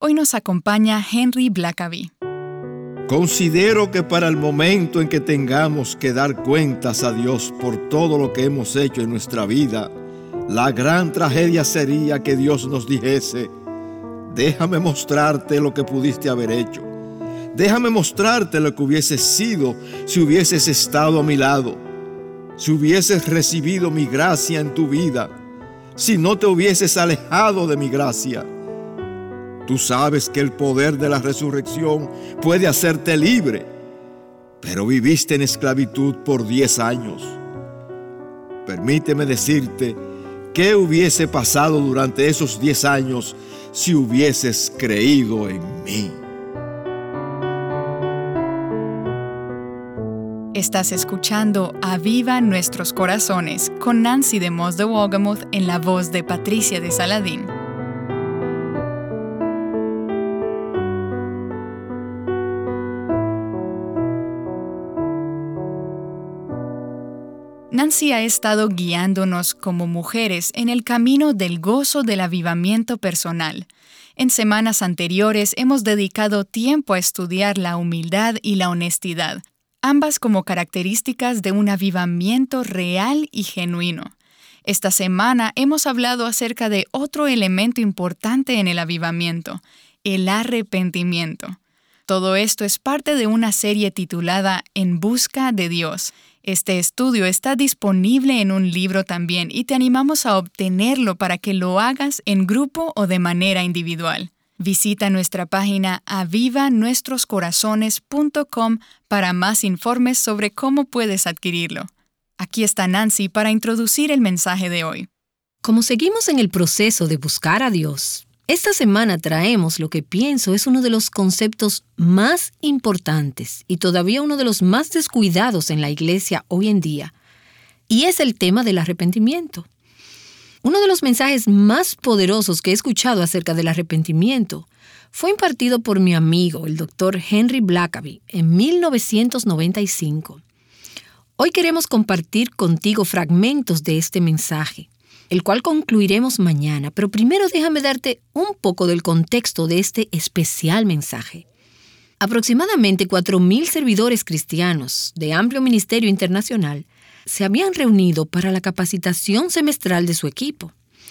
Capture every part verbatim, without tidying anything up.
Hoy nos acompaña Henry Blackaby. Considero que para el momento en que tengamos que dar cuentas a Dios por todo lo que hemos hecho en nuestra vida, la gran tragedia sería que Dios nos dijese: déjame mostrarte lo que pudiste haber hecho. Déjame mostrarte lo que hubieses sido si hubieses estado a mi lado, si hubieses recibido mi gracia en tu vida, si no te hubieses alejado de mi gracia. Tú sabes que el poder de la resurrección puede hacerte libre, pero viviste en esclavitud por diez años. Permíteme decirte qué hubiese pasado durante esos diez años si hubieses creído en mí. Estás escuchando Aviva Nuestros Corazones con Nancy de Moss de Wolgemuth en la voz de Patricia de Saladín. Nancy ha estado guiándonos como mujeres en el camino del gozo del avivamiento personal. En semanas anteriores hemos dedicado tiempo a estudiar la humildad y la honestidad, ambas como características de un avivamiento real y genuino. Esta semana hemos hablado acerca de otro elemento importante en el avivamiento, el arrepentimiento. Todo esto es parte de una serie titulada En Busca de Dios. Este estudio está disponible en un libro también y te animamos a obtenerlo para que lo hagas en grupo o de manera individual. Visita nuestra página aviva nuestros corazones punto com para más informes sobre cómo puedes adquirirlo. Aquí está Nancy para introducir el mensaje de hoy. Como seguimos en el proceso de buscar a Dios, esta semana traemos lo que pienso es uno de los conceptos más importantes y todavía uno de los más descuidados en la iglesia hoy en día, y es el tema del arrepentimiento. Uno de los mensajes más poderosos que he escuchado acerca del arrepentimiento fue impartido por mi amigo, el doctor Henry Blackaby, en mil novecientos noventa y cinco. Hoy queremos compartir contigo fragmentos de este mensaje, el cual concluiremos mañana, pero primero déjame darte un poco del contexto de este especial mensaje. Aproximadamente cuatro mil servidores cristianos de amplio ministerio internacional se habían reunido para la capacitación semestral de su equipo.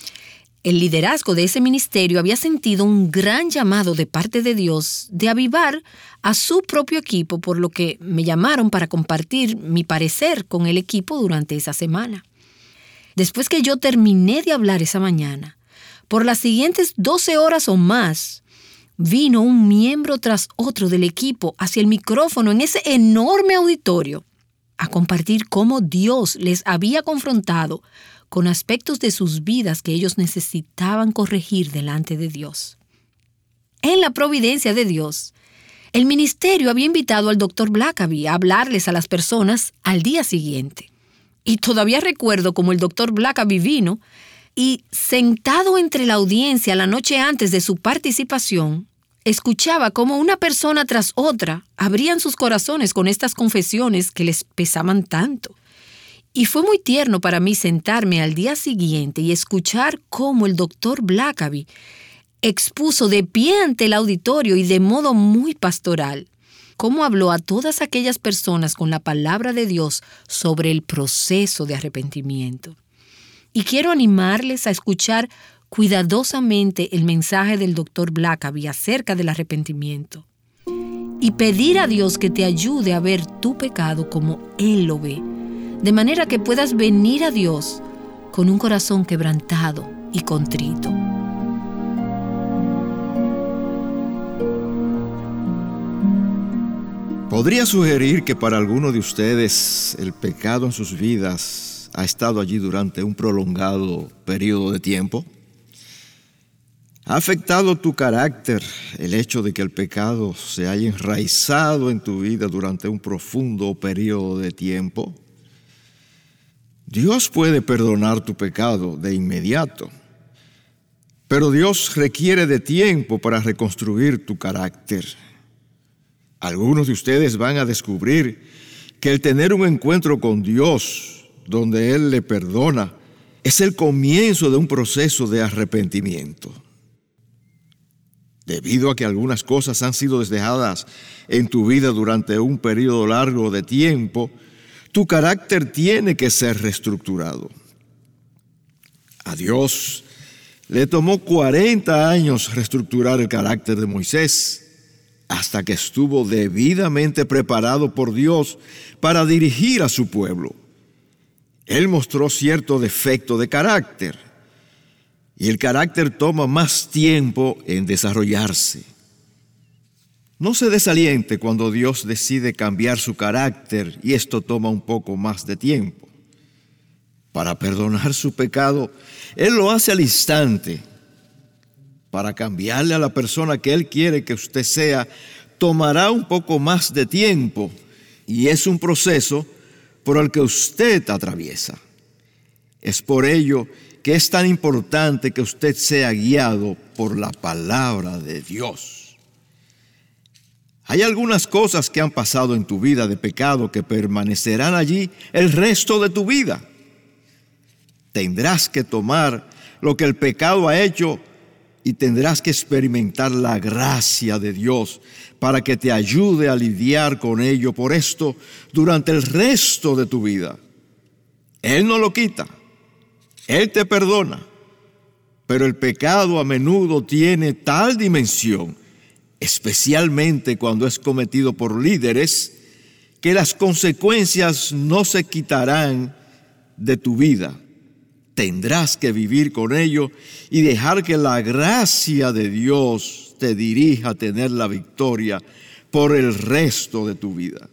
El liderazgo de ese ministerio había sentido un gran llamado de parte de Dios de avivar a su propio equipo, por lo que me llamaron para compartir mi parecer con el equipo durante esa semana. Después que yo terminé de hablar esa mañana, por las siguientes doce horas o más, vino un miembro tras otro del equipo hacia el micrófono en ese enorme auditorio a compartir cómo Dios les había confrontado con aspectos de sus vidas que ellos necesitaban corregir delante de Dios. En la providencia de Dios, el ministerio había invitado al doctor Blackaby a hablarles a las personas al día siguiente. Y todavía recuerdo cómo el doctor Blackaby vino y, sentado entre la audiencia la noche antes de su participación, escuchaba cómo una persona tras otra abrían sus corazones con estas confesiones que les pesaban tanto. Y fue muy tierno para mí sentarme al día siguiente y escuchar cómo el doctor Blackaby expuso de pie ante el auditorio y de modo muy pastoral cómo habló a todas aquellas personas con la palabra de Dios sobre el proceso de arrepentimiento. Y quiero animarles a escuchar cuidadosamente el mensaje del doctor Blackaby acerca del arrepentimiento y pedir a Dios que te ayude a ver tu pecado como Él lo ve, de manera que puedas venir a Dios con un corazón quebrantado y contrito. Podría sugerir que para algunos de ustedes el pecado en sus vidas ha estado allí durante un prolongado periodo de tiempo. ¿Ha afectado tu carácter el hecho de que el pecado se haya enraizado en tu vida durante un profundo periodo de tiempo? Dios puede perdonar tu pecado de inmediato, pero Dios requiere de tiempo para reconstruir tu carácter. Algunos de ustedes van a descubrir que el tener un encuentro con Dios, donde Él le perdona, es el comienzo de un proceso de arrepentimiento. Debido a que algunas cosas han sido desdejadas en tu vida durante un periodo largo de tiempo, tu carácter tiene que ser reestructurado. A Dios le tomó cuarenta años reestructurar el carácter de Moisés, hasta que estuvo debidamente preparado por Dios para dirigir a su pueblo. Él mostró cierto defecto de carácter, y el carácter toma más tiempo en desarrollarse. No se desaliente cuando Dios decide cambiar su carácter y esto toma un poco más de tiempo. Para perdonar su pecado, Él lo hace al instante. Para cambiarle a la persona que Él quiere que usted sea, tomará un poco más de tiempo y es un proceso por el que usted atraviesa. Es por ello que es tan importante que usted sea guiado por la palabra de Dios. Hay algunas cosas que han pasado en tu vida de pecado que permanecerán allí el resto de tu vida. Tendrás que tomar lo que el pecado ha hecho y tendrás que experimentar la gracia de Dios para que te ayude a lidiar con ello por esto durante el resto de tu vida. Él no lo quita, Él te perdona, pero el pecado a menudo tiene tal dimensión, especialmente cuando es cometido por líderes, que las consecuencias no se quitarán de tu vida. Tendrás que vivir con ello y dejar que la gracia de Dios te dirija a tener la victoria por el resto de tu vida.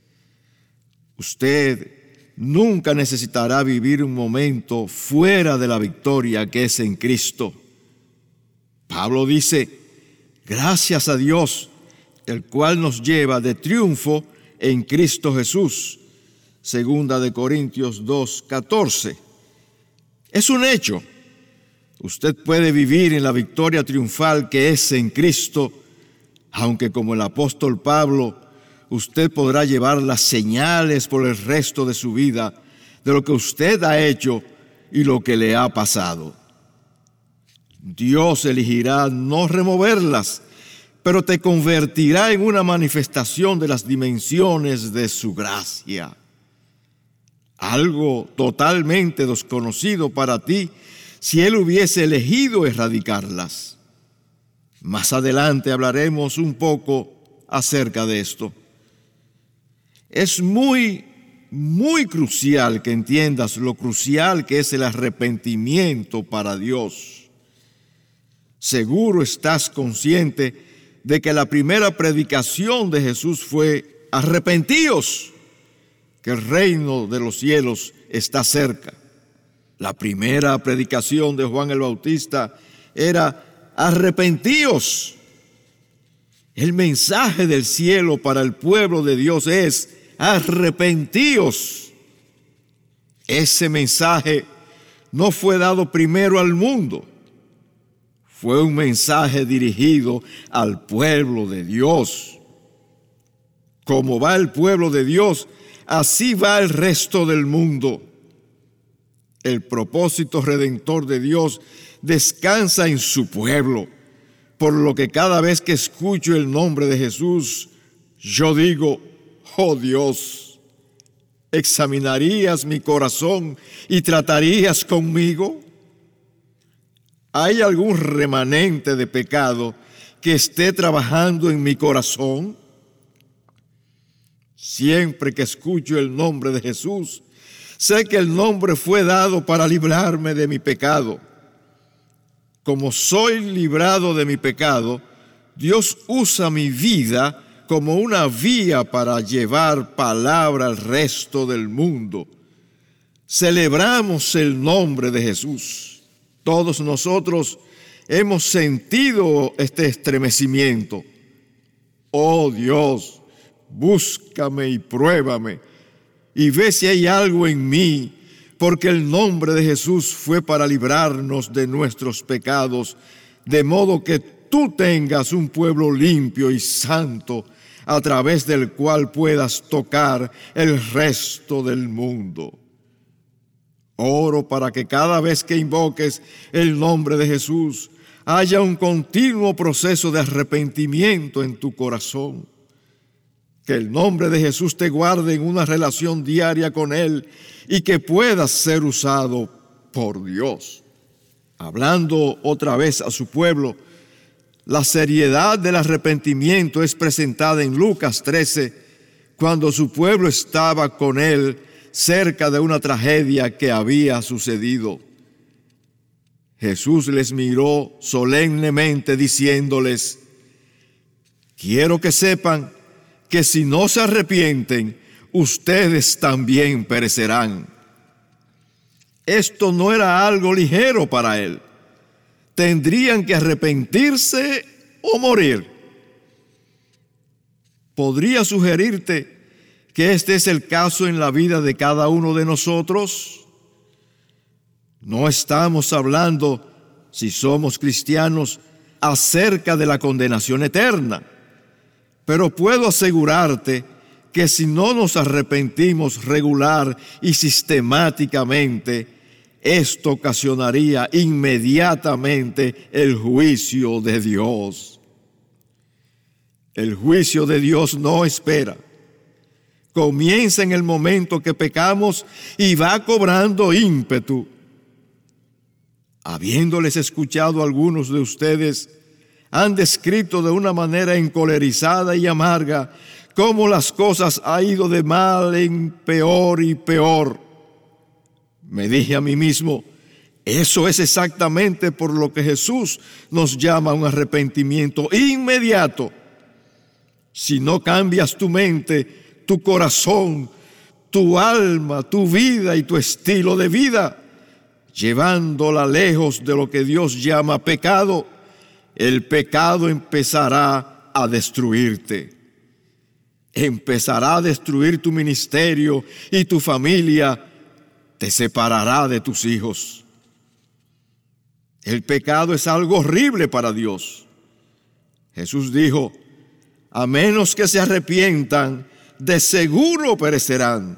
Usted nunca necesitará vivir un momento fuera de la victoria que es en Cristo. Pablo dice, gracias a Dios, el cual nos lleva de triunfo en Cristo Jesús. Segunda de Corintios dos, catorce. Es un hecho. Usted puede vivir en la victoria triunfal que es en Cristo, aunque como el apóstol Pablo, usted podrá llevar las señales por el resto de su vida de lo que usted ha hecho y lo que le ha pasado. Dios elegirá no removerlas, pero te convertirá en una manifestación de las dimensiones de su gracia. Algo totalmente desconocido para ti si Él hubiese elegido erradicarlas. Más adelante hablaremos un poco acerca de esto. Es muy, muy crucial que entiendas lo crucial que es el arrepentimiento para Dios. Seguro estás consciente de que la primera predicación de Jesús fue: arrepentíos, que el reino de los cielos está cerca. La primera predicación de Juan el Bautista era: arrepentíos. El mensaje del cielo para el pueblo de Dios es: arrepentíos. Ese mensaje no fue dado primero al mundo. Fue un mensaje dirigido al pueblo de Dios. Como va el pueblo de Dios, así va el resto del mundo. El propósito redentor de Dios descansa en su pueblo, por lo que cada vez que escucho el nombre de Jesús, yo digo: oh Dios, ¿examinarías mi corazón y tratarías conmigo? ¿Hay algún remanente de pecado que esté trabajando en mi corazón? Siempre que escucho el nombre de Jesús, sé que el nombre fue dado para librarme de mi pecado. Como soy librado de mi pecado, Dios usa mi vida como una vía para llevar palabra al resto del mundo. Celebramos el nombre de Jesús. Todos nosotros hemos sentido este estremecimiento. Oh Dios, búscame y pruébame, y ve si hay algo en mí, porque el nombre de Jesús fue para librarnos de nuestros pecados, de modo que tú tengas un pueblo limpio y santo, a través del cual puedas tocar el resto del mundo. Oro para que cada vez que invoques el nombre de Jesús, haya un continuo proceso de arrepentimiento en tu corazón. Que el nombre de Jesús te guarde en una relación diaria con Él y que puedas ser usado por Dios. Hablando otra vez a su pueblo, la seriedad del arrepentimiento es presentada en Lucas trece, cuando su pueblo estaba con Él cerca de una tragedia que había sucedido. Jesús les miró solemnemente diciéndoles: quiero que sepan que si no se arrepienten, ustedes también perecerán. Esto no era algo ligero para él. Tendrían que arrepentirse o morir. Podría sugerirte que este es el caso en la vida de cada uno de nosotros. No estamos hablando, si somos cristianos, acerca de la condenación eterna. Pero puedo asegurarte que si no nos arrepentimos regular y sistemáticamente, esto ocasionaría inmediatamente el juicio de Dios. El juicio de Dios no espera. Comienza en el momento que pecamos y va cobrando ímpetu. Habiéndoles escuchado a algunos de ustedes, han descrito de una manera encolerizada y amarga cómo las cosas han ido de mal en peor y peor. Me dije a mí mismo, eso es exactamente por lo que Jesús nos llama a un arrepentimiento inmediato. Si no cambias tu mente, tu corazón, tu alma, tu vida y tu estilo de vida, llevándola lejos de lo que Dios llama pecado, el pecado empezará a destruirte. Empezará a destruir tu ministerio y tu familia te separará de tus hijos. El pecado es algo horrible para Dios. Jesús dijo, a menos que se arrepientan, de seguro perecerán.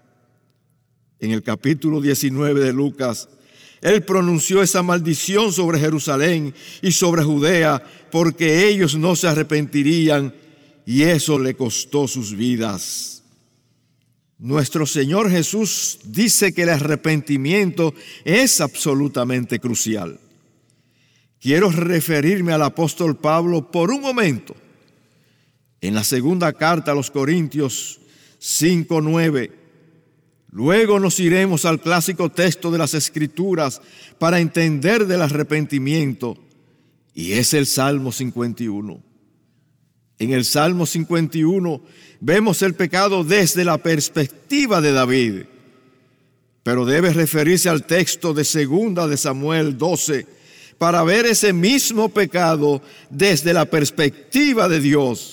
En el capítulo diecinueve de Lucas, Él pronunció esa maldición sobre Jerusalén y sobre Judea porque ellos no se arrepentirían y eso le costó sus vidas. Nuestro Señor Jesús dice que el arrepentimiento es absolutamente crucial. Quiero referirme al apóstol Pablo por un momento. En la segunda carta a los Corintios cinco nueve, luego nos iremos al clásico texto de las Escrituras para entender del arrepentimiento, y es el Salmo cincuenta y uno. En el Salmo cincuenta y uno vemos el pecado desde la perspectiva de David, pero debe referirse al texto de segunda de Samuel doce para ver ese mismo pecado desde la perspectiva de Dios.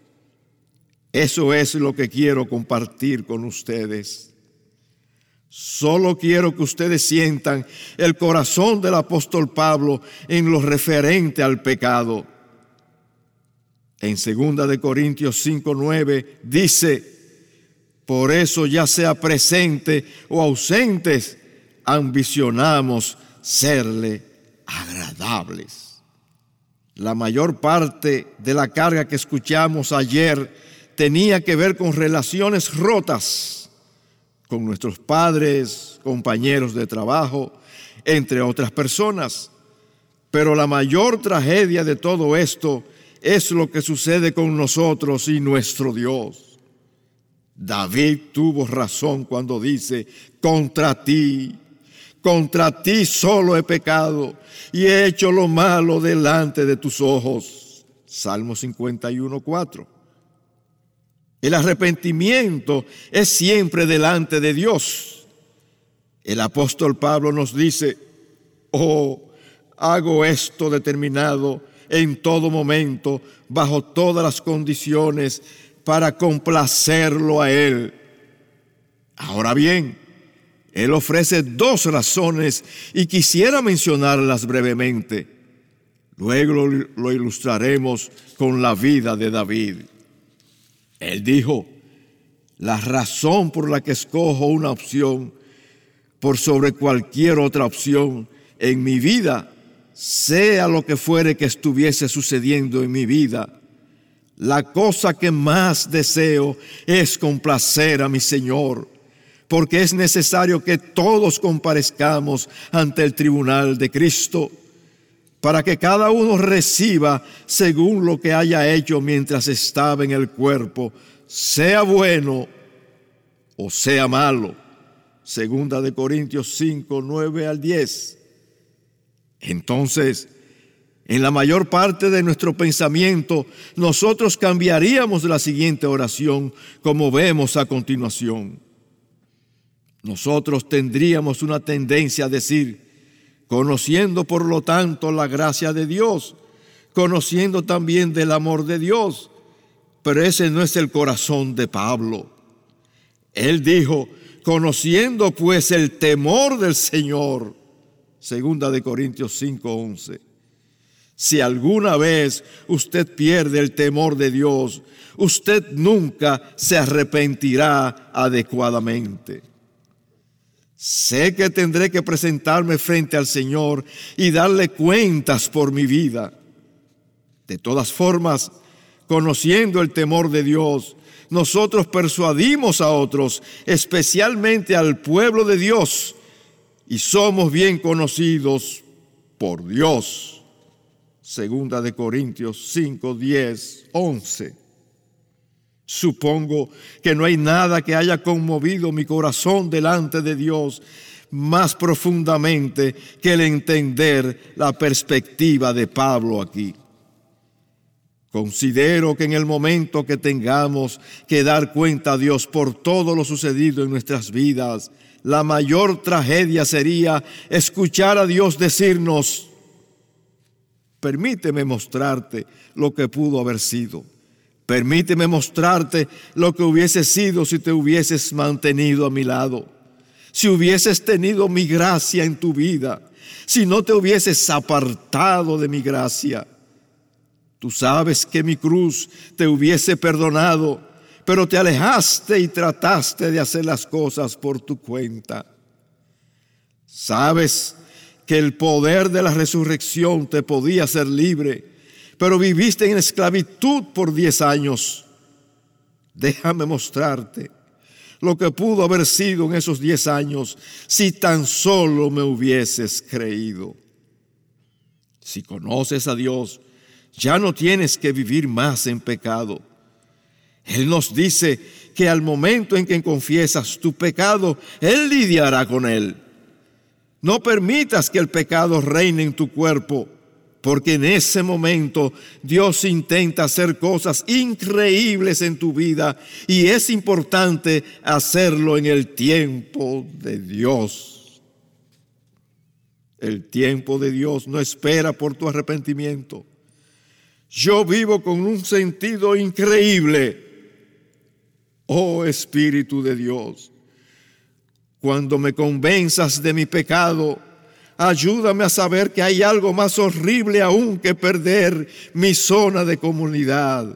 Eso es lo que quiero compartir con ustedes. Solo quiero que ustedes sientan el corazón del apóstol Pablo en lo referente al pecado. En segunda de Corintios cinco nueve dice, por eso ya sea presente o ausentes, ambicionamos serle agradables. La mayor parte de la carga que escuchamos ayer tenía que ver con relaciones rotas con nuestros padres, compañeros de trabajo, entre otras personas. Pero la mayor tragedia de todo esto es lo que sucede con nosotros y nuestro Dios. David tuvo razón cuando dice, contra ti, contra ti solo he pecado y he hecho lo malo delante de tus ojos. Salmo cincuenta y uno cuatro. El arrepentimiento es siempre delante de Dios. El apóstol Pablo nos dice, oh, hago esto determinado en todo momento, bajo todas las condiciones, para complacerlo a Él. Ahora bien, Él ofrece dos razones y quisiera mencionarlas brevemente. Luego lo, lo ilustraremos con la vida de David. Él dijo, la razón por la que escojo una opción por sobre cualquier otra opción en mi vida sea lo que fuere que estuviese sucediendo en mi vida, la cosa que más deseo es complacer a mi Señor, porque es necesario que todos comparezcamos ante el tribunal de Cristo, para que cada uno reciba según lo que haya hecho mientras estaba en el cuerpo, sea bueno o sea malo. Segunda de Corintios cinco, nueve al diez. Entonces, en la mayor parte de nuestro pensamiento, nosotros cambiaríamos la siguiente oración, como vemos a continuación. Nosotros tendríamos una tendencia a decir: conociendo por lo tanto la gracia de Dios, conociendo también del amor de Dios. Pero ese no es el corazón de Pablo. Él dijo: conociendo pues el temor del Señor. Segunda de Corintios cinco, once. Si alguna vez usted pierde el temor de Dios, usted nunca se arrepentirá adecuadamente. Sé que tendré que presentarme frente al Señor y darle cuentas por mi vida. De todas formas, conociendo el temor de Dios, nosotros persuadimos a otros, especialmente al pueblo de Dios, y somos bien conocidos por Dios. Segunda de Corintios cinco, diez, once. Supongo que no hay nada que haya conmovido mi corazón delante de Dios más profundamente que el entender la perspectiva de Pablo aquí. Considero que en el momento que tengamos que dar cuenta a Dios por todo lo sucedido en nuestras vidas, la mayor tragedia sería escuchar a Dios decirnos: permíteme mostrarte lo que pudo haber sido. Permíteme mostrarte lo que hubiese sido si te hubieses mantenido a mi lado, si hubieses tenido mi gracia en tu vida, si no te hubieses apartado de mi gracia. Tú sabes que mi cruz te hubiese perdonado, pero te alejaste y trataste de hacer las cosas por tu cuenta. Sabes que el poder de la resurrección te podía hacer libre, pero viviste en esclavitud por diez años. Déjame mostrarte lo que pudo haber sido en esos diez años si tan solo me hubieses creído. Si conoces a Dios, ya no tienes que vivir más en pecado. Él nos dice que al momento en que confiesas tu pecado, Él lidiará con él. No permitas que el pecado reine en tu cuerpo, porque en ese momento Dios intenta hacer cosas increíbles en tu vida y es importante hacerlo en el tiempo de Dios. El tiempo de Dios no espera por tu arrepentimiento. Yo vivo con un sentido increíble, oh Espíritu de Dios. Cuando me convenzas de mi pecado, ayúdame a saber que hay algo más horrible aún que perder mi zona de comunidad.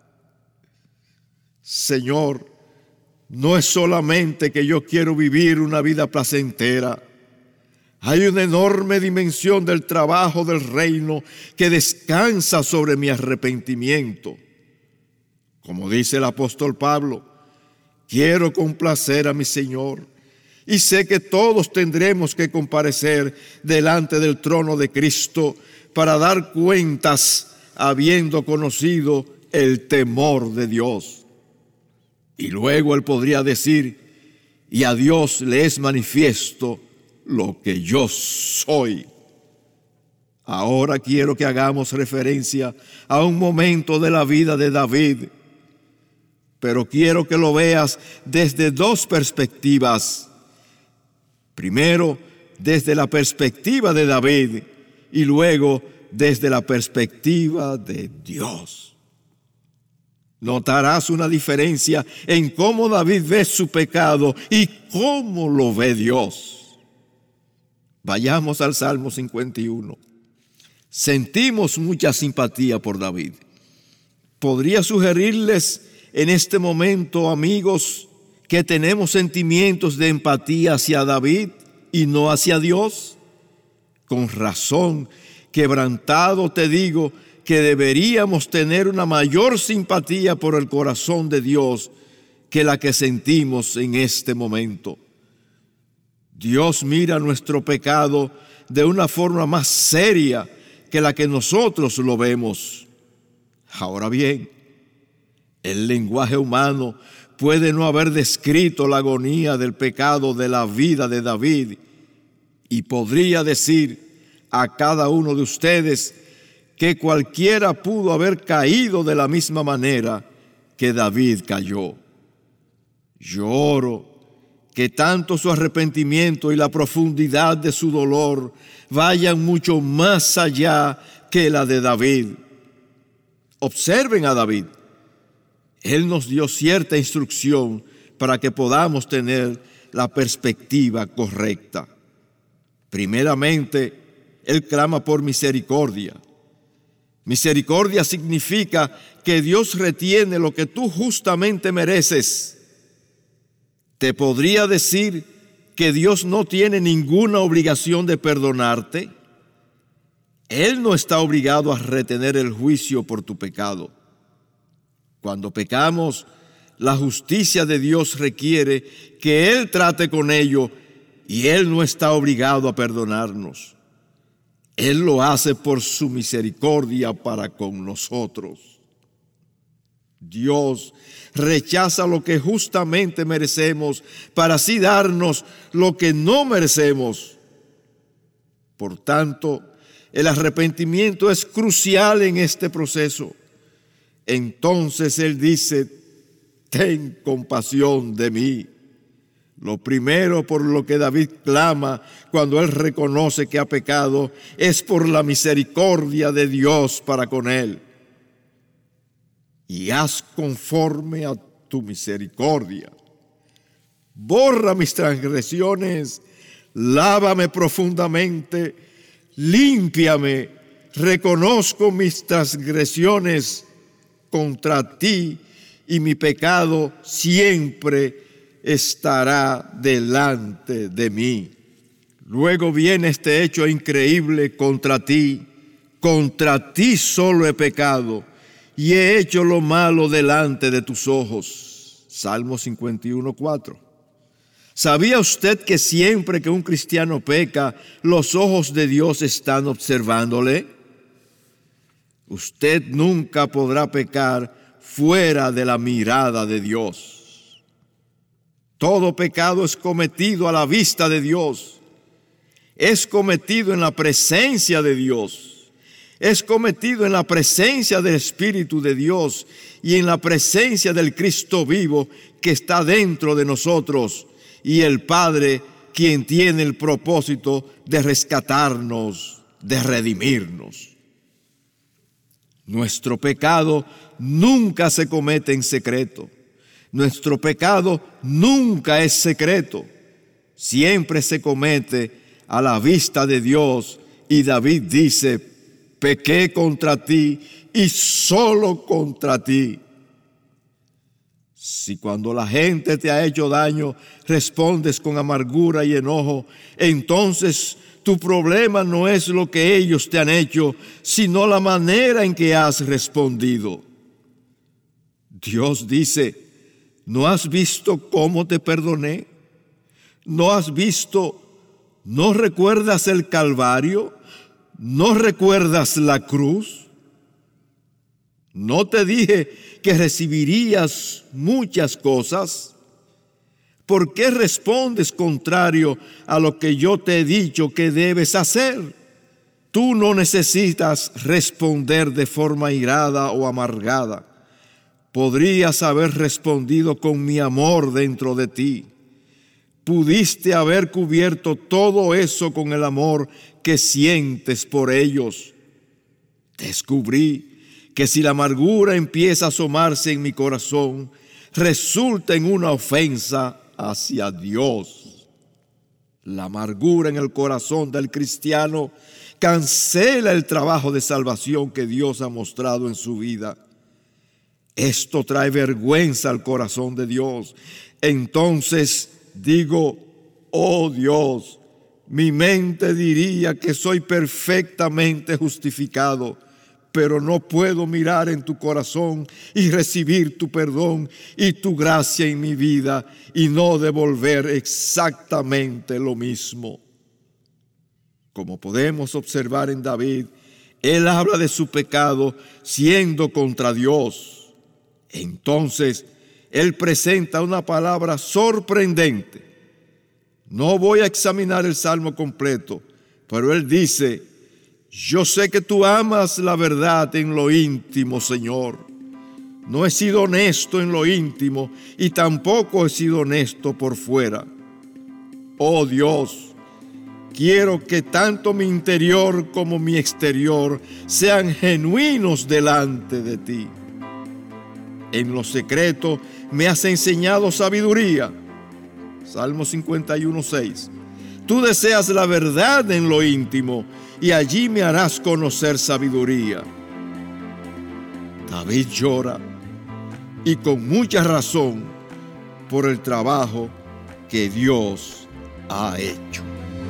Señor, no es solamente que yo quiero vivir una vida placentera. Hay una enorme dimensión del trabajo del reino que descansa sobre mi arrepentimiento. Como dice el apóstol Pablo, quiero complacer a mi Señor. Y sé que todos tendremos que comparecer delante del trono de Cristo para dar cuentas habiendo conocido el temor de Dios. Y luego Él podría decir: y a Dios le es manifiesto lo que yo soy. Ahora quiero que hagamos referencia a un momento de la vida de David, pero quiero que lo veas desde dos perspectivas. Primero, desde la perspectiva de David y luego desde la perspectiva de Dios. Notarás una diferencia en cómo David ve su pecado y cómo lo ve Dios. Vayamos al Salmo cincuenta y uno. Sentimos mucha simpatía por David. ¿Podría sugerirles en este momento, amigos, que tenemos sentimientos de empatía hacia David y no hacia Dios? Con razón, quebrantado te digo que deberíamos tener una mayor simpatía por el corazón de Dios que la que sentimos en este momento. Dios mira nuestro pecado de una forma más seria que la que nosotros lo vemos. Ahora bien, el lenguaje humano puede no haber descrito la agonía del pecado de la vida de David, y podría decir a cada uno de ustedes que cualquiera pudo haber caído de la misma manera que David cayó. Yo oro que tanto su arrepentimiento y la profundidad de su dolor vayan mucho más allá que la de David. Observen a David. Él nos dio cierta instrucción para que podamos tener la perspectiva correcta. Primeramente, él clama por misericordia. Misericordia significa que Dios retiene lo que tú justamente mereces. Te podría decir que Dios no tiene ninguna obligación de perdonarte. Él no está obligado a retener el juicio por tu pecado. Cuando pecamos, la justicia de Dios requiere que Él trate con ello, y Él no está obligado a perdonarnos. Él lo hace por su misericordia para con nosotros. Dios rechaza lo que justamente merecemos para así darnos lo que no merecemos. Por tanto, el arrepentimiento es crucial en este proceso. Entonces Él dice: ten compasión de mí. Lo primero por lo que David clama cuando él reconoce que ha pecado es por la misericordia de Dios para con él. Y haz conforme a tu misericordia. Borra mis transgresiones, lávame profundamente, límpiame. Reconozco mis transgresiones contra ti y mi pecado siempre estará delante de mí. Luego viene este hecho increíble contra ti. Contra ti solo he pecado y he hecho lo malo delante de tus ojos. Salmo cincuenta y uno, cuatro. ¿Sabía usted que siempre que un cristiano peca, los ojos de Dios están observándole? Usted nunca podrá pecar fuera de la mirada de Dios. Todo pecado es cometido a la vista de Dios. Es cometido en la presencia de Dios. Es cometido en la presencia del Espíritu de Dios y en la presencia del Cristo vivo que está dentro de nosotros, y el Padre, quien tiene el propósito de rescatarnos, de redimirnos. Nuestro pecado nunca se comete en secreto. Nuestro pecado nunca es secreto. Siempre se comete a la vista de Dios. Y David dice: pequé contra ti y solo contra ti. Si cuando la gente te ha hecho daño respondes con amargura y enojo, entonces tu problema no es lo que ellos te han hecho, sino la manera en que has respondido. Dios dice: ¿no has visto cómo te perdoné? ¿No has visto, no recuerdas el Calvario? ¿No recuerdas la cruz? ¿No te dije que recibirías muchas cosas? ¿Por qué respondes contrario a lo que yo te he dicho que debes hacer? Tú no necesitas responder de forma irada o amargada. Podrías haber respondido con mi amor dentro de ti. Pudiste haber cubierto todo eso con el amor que sientes por ellos. Descubrí que si la amargura empieza a asomarse en mi corazón, resulta en una ofensa hacia Dios. La amargura en el corazón del cristiano cancela el trabajo de salvación que Dios ha mostrado en su vida. Esto trae vergüenza al corazón de Dios. Entonces digo: oh Dios, Mi mente diría que soy perfectamente justificado, pero no puedo mirar en tu corazón y recibir tu perdón y tu gracia en mi vida y no devolver exactamente lo mismo. Como podemos observar en David, él habla de su pecado siendo contra Dios. Entonces, él presenta una palabra sorprendente. No voy a examinar el salmo completo, pero él dice: yo sé que tú amas la verdad en lo íntimo, Señor. No he sido honesto en lo íntimo y tampoco he sido honesto por fuera. Oh Dios, quiero que tanto mi interior como mi exterior sean genuinos delante de ti. En lo secreto me has enseñado sabiduría. Salmo cincuenta y uno, seis. Tú deseas la verdad en lo íntimo y allí me harás conocer sabiduría. David llora, y con mucha razón, por el trabajo que Dios ha hecho.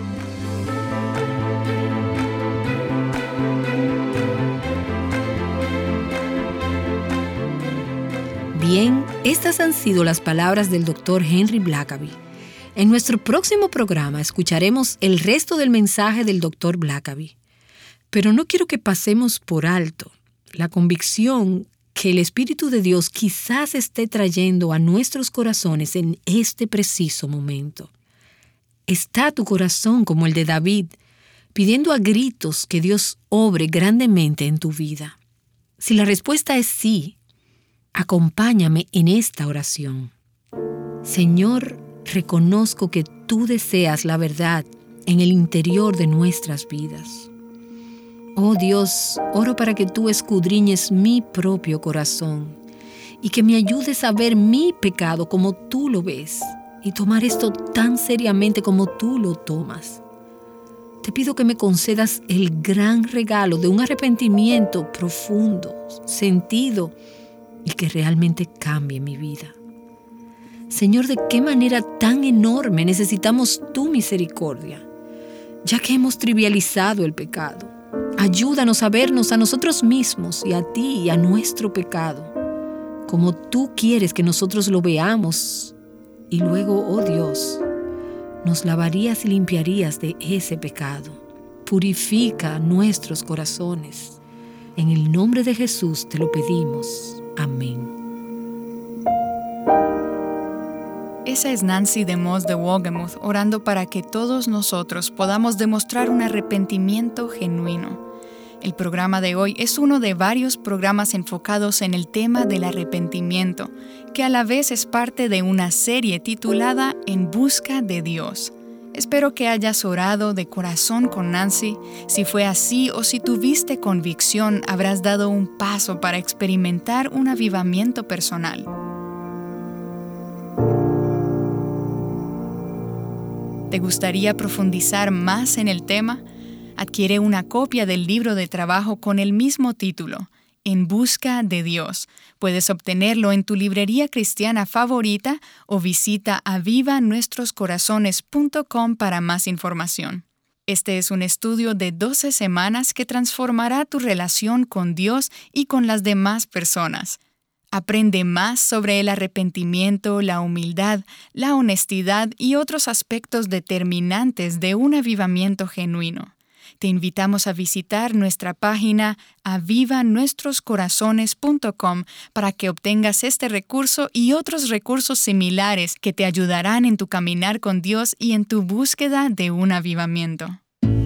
Bien, estas han sido las palabras del doctor Henry Blackaby. En nuestro próximo programa escucharemos el resto del mensaje del doctor Blackaby. Pero no quiero que pasemos por alto la convicción que el Espíritu de Dios quizás esté trayendo a nuestros corazones en este preciso momento. ¿Está tu corazón como el de David, pidiendo a gritos que Dios obre grandemente en tu vida? Si la respuesta es sí, acompáñame en esta oración. Señor, reconozco que tú deseas la verdad en el interior de nuestras vidas. Oh Dios, oro para que tú escudriñes mi propio corazón y que me ayudes a ver mi pecado como tú lo ves y tomar esto tan seriamente como tú lo tomas. Te pido que me concedas el gran regalo de un arrepentimiento profundo, sentido y que realmente cambie mi vida. Señor, ¿de qué manera tan enorme necesitamos tu misericordia? Ya que hemos trivializado el pecado, ayúdanos a vernos a nosotros mismos y a ti y a nuestro pecado, como tú quieres que nosotros lo veamos. Y luego, oh Dios, nos lavarías y limpiarías de ese pecado. Purifica nuestros corazones. En el nombre de Jesús te lo pedimos. Amén. Esa es Nancy DeMoss de Wolgemuth orando para que todos nosotros podamos demostrar un arrepentimiento genuino. El programa de hoy es uno de varios programas enfocados en el tema del arrepentimiento, que a la vez es parte de una serie titulada En Busca de Dios. Espero que hayas orado de corazón con Nancy. Si fue así o si tuviste convicción, habrás dado un paso para experimentar un avivamiento personal. ¿Te gustaría profundizar más en el tema? Adquiere una copia del libro de trabajo con el mismo título, En Busca de Dios. Puedes obtenerlo en tu librería cristiana favorita o visita aviva nuestros corazones punto com para más información. Este es un estudio de doce semanas que transformará tu relación con Dios y con las demás personas. Aprende más sobre el arrepentimiento, la humildad, la honestidad y otros aspectos determinantes de un avivamiento genuino. Te invitamos a visitar nuestra página aviva nuestros corazones punto com para que obtengas este recurso y otros recursos similares que te ayudarán en tu caminar con Dios y en tu búsqueda de un avivamiento.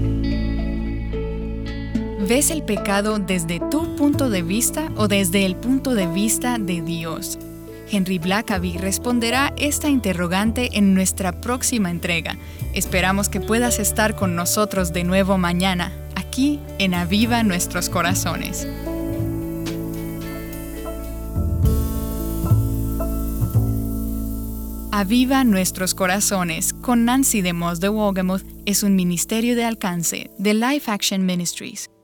¿Ves el pecado desde tu punto de vista o desde el punto de vista de Dios? Henry Blackaby responderá esta interrogante en nuestra próxima entrega. Esperamos que puedas estar con nosotros de nuevo mañana, aquí en Aviva Nuestros Corazones. Aviva Nuestros Corazones con Nancy DeMoss de Wolgemuth es un ministerio de alcance de Life Action Ministries.